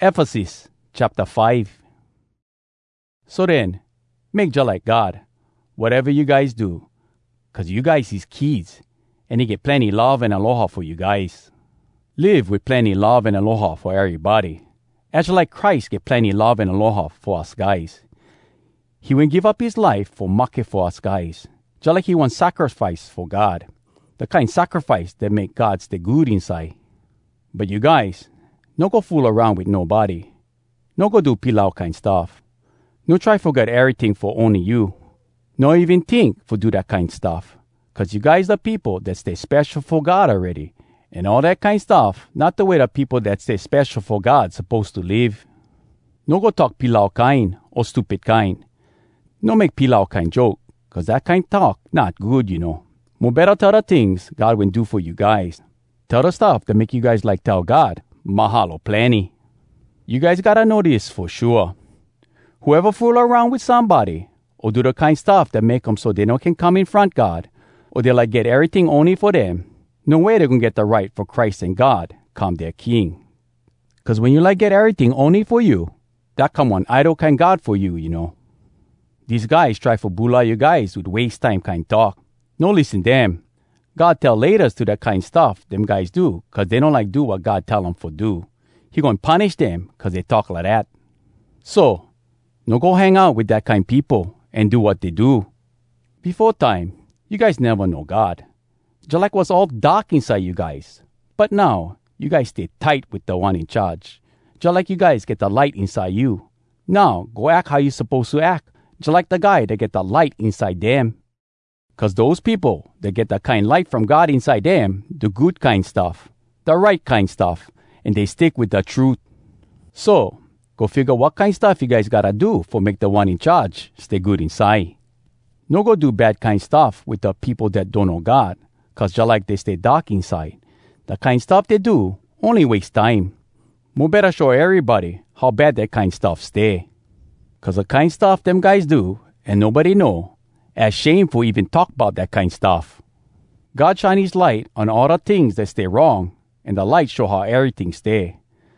Ephesus chapter 5. So then, make just like God, whatever you guys do, because you guys His kids, and He get plenty love and aloha for you guys. Live with plenty love and aloha for everybody. As like Christ get plenty love and aloha for us guys. He will give up His life for make for us guys, just like He wants sacrifice for God, the kind sacrifice that make God stay good inside. But you guys, no go fool around with nobody. No go do pilau kind stuff. No try forget everything for only you. No even think for do that kind stuff. Cause you guys are people that stay special for God already. And all that kind stuff, not the way the people that stay special for God supposed to live. No go talk pilau kind or stupid kind. No make pilau kind joke. Cause that kind talk not good, you know. More better tell the things God will do for you guys. Tell the stuff that make you guys like tell God, mahalo plenty. You guys gotta know this for sure. Whoever fool around with somebody, or do the kind stuff that make them so they no can come in front God, or they like get everything only for them, no way they gonna get the right for Christ and God come their king. Cause when you like get everything only for you, that come one idol kind God for you, you know. These guys try for bula you guys with waste time kind talk. No listen them. God tell leaders to that kind stuff them guys do, cause they don't like do what God tell them for do. He gonna punish them cause they talk like that. So, no go hang out with that kind people and do what they do. Before time, you guys never know God. Just like was all dark inside you guys. But now, you guys stay tight with the one in charge. Just like you guys get the light inside you. Now, go act how you supposed to act. Just like the guy that get the light inside them. Cause those people that get the kind light from God inside them, do good kind stuff, the right kind stuff, and they stick with the truth. So, go figure what kind stuff you guys gotta do for make the one in charge stay good inside. No go do bad kind stuff with the people that don't know God, cause just like they stay dark inside, the kind stuff they do only waste time. More better show everybody how bad that kind stuff stay. Cause the kind stuff them guys do, and nobody know, as shameful even talk about that kind stuff. God shine His light on all the things that stay wrong, and the light show how everything stay.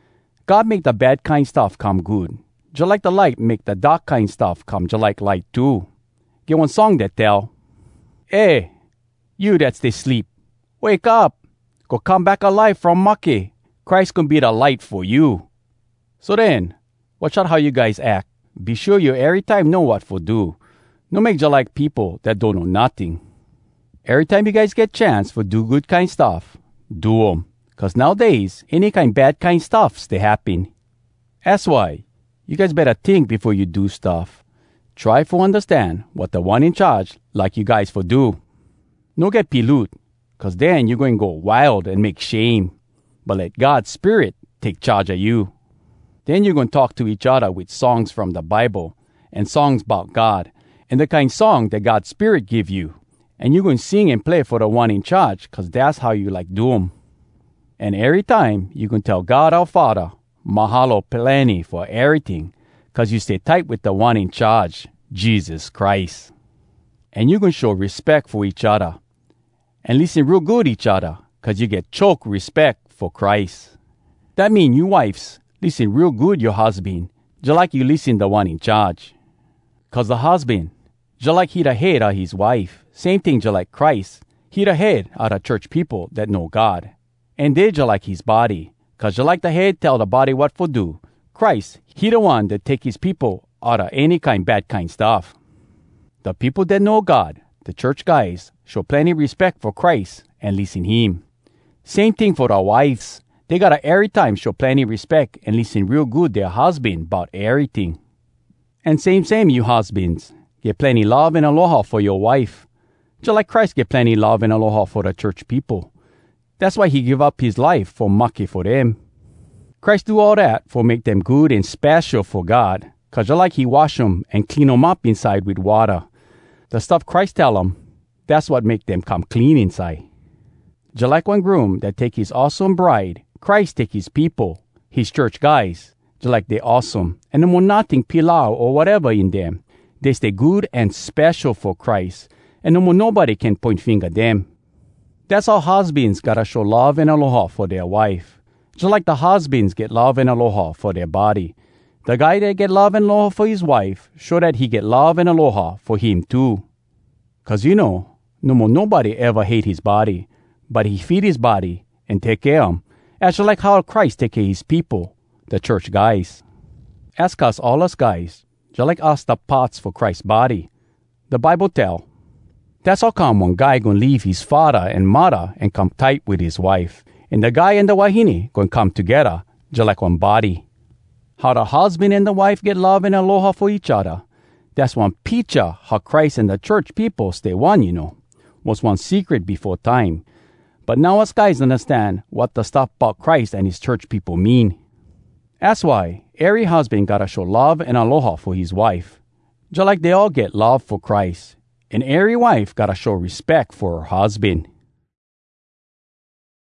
God make the bad kind stuff come good, just like the light make the dark kind stuff come just like light too. Get one song that tell, "Hey, you that stay sleep, wake up, go come back alive from mucky. Christ can be the light for you." So then, watch out how you guys act. Be sure you every time know what for do. No make just like people that don't know nothing. Every time you guys get chance for do good kind stuff, do 'em. Cause nowadays, any kind bad kind stuff stay happen. That's why, you guys better think before you do stuff. Try for understand what the one in charge like you guys for do. No get pilut, cause then you're going to go wild and make shame. But let God's Spirit take charge of you. Then you're going to talk to each other with songs from the Bible and songs about God and the kind song that God's Spirit give you. And you're going to sing and play for the one in charge cause that's how you like do 'em. And every time you can tell God our Father, mahalo plenty for everything, cause you stay tight with the one in charge, Jesus Christ. And you can show respect for each other. And listen real good each other, cause you get choke respect for Christ. That mean you wives, listen real good your husband, just like you listen the one in charge. Cause the husband, just like he the head of his wife, same thing just like Christ, he the head of the church people that know God. And they just like His body, cause just like the head tell the body what for do, Christ, He the one that take His people out of any kind bad kind stuff. The people that know God, the church guys, show plenty respect for Christ and listen Him. Same thing for the wives. They gotta every time show plenty respect and listen real good their husband about everything. And same you husbands, get plenty love and aloha for your wife. Just like Christ get plenty love and aloha for the church people. That's why He give up His life for mucky for them. Christ do all that for make them good and special for God. Cause just like He wash them and clean them up inside with water. The stuff Christ tell them, that's what make them come clean inside. Just like one groom that take his awesome bride, Christ take His people, His church guys, just like they awesome. And no more nothing pilau or whatever in them. They stay good and special for Christ. And no more nobody can point finger them. That's how husbands gotta show love and aloha for their wife. Just like the husbands get love and aloha for their body, the guy that get love and aloha for his wife, show that he get love and aloha for him too. 'Cause no more nobody ever hate his body, but he feed his body and take care of him. That's just like how Christ take care of his people, the church guys. Ask us, all us guys, just like us the parts for Christ's body. The Bible tell, that's how come one guy gonna leave his father and mother and come tight with his wife, and the guy and the wahine gonna come together just like one body. How the husband and the wife get love and aloha for each other, that's one picture how Christ and the church people stay one, was one secret before time. But now us guys understand what the stuff about Christ and his church people mean. That's why every husband gotta show love and aloha for his wife, just like they all get love for Christ. And every wife gotta show respect for her husband.